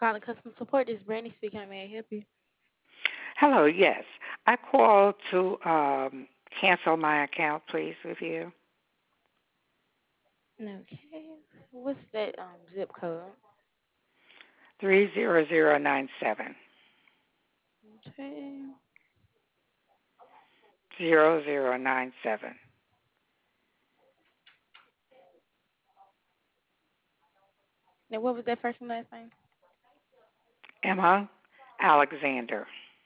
calling customer support. This is Brandy speaking. How may I help you? Hello, yes. I called to cancel my account, please, with you. Okay. What's that zip code? 30097. Okay. 0097. Now, what was that first and last name? Emma Alexander.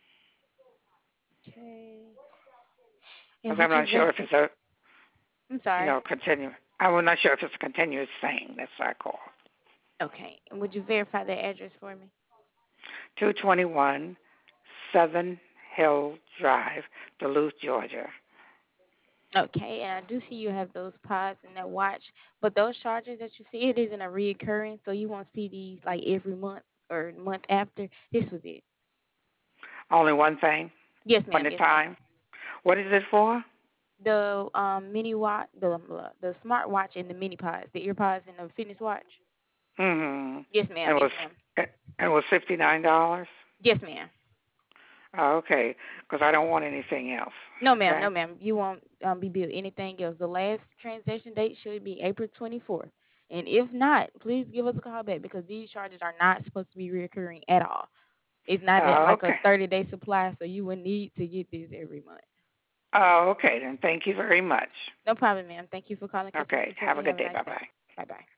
Okay. And Because would I'm you not sure ver- if it's a, I'm sorry. continue. I'm not sure if it's a continuous thing. That's why I called. Okay. And would you verify that address for me? 221 Southern Hill Drive, Duluth, Georgia. Okay. And I do see you have those pods and that watch, but those charges that you see, it isn't a reoccurring, so you won't see these like every month or month after. This was it. Only one thing, Yes, one ma'am. at a Yes, ma'am. time. What is it for? The mini watch, the smart watch and the mini pods, the ear pods and the fitness watch. Mm-hmm. Yes, ma'am. And it Yes, was ma'am. it was $59. Yes, ma'am. Oh, okay, because I don't want anything else. No, ma'am. Okay. No, ma'am. You won't be billed anything else. The last transaction date should be April 24th. And if not, please give us a call back because these charges are not supposed to be recurring at all. It's not Oh, like a okay. 30-day supply, so you will need to get this every month. Oh, okay then. Thank you very much. No problem, ma'am. Thank you for calling customer Okay. support. Have a You good have a day. nice Bye day. bye. Bye bye.